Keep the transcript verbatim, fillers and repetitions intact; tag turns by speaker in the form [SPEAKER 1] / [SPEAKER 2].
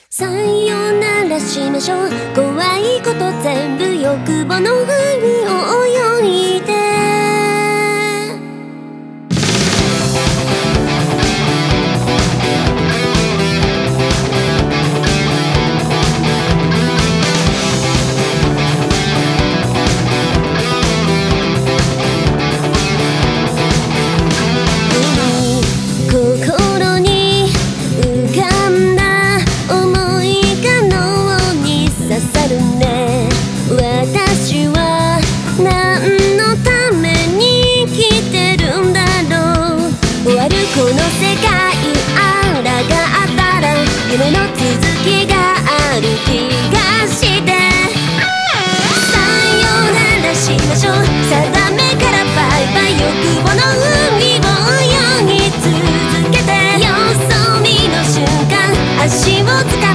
[SPEAKER 1] さよならしましょう。怖いこと全部欲望の海を泳いで私は何のために生きてるんだろう。終わるこの世界あらがあったら夢の続きがある気がしてさよならしましょう。定めからバイバイ欲望の海を泳ぎ続けてよそ見の瞬間足をつか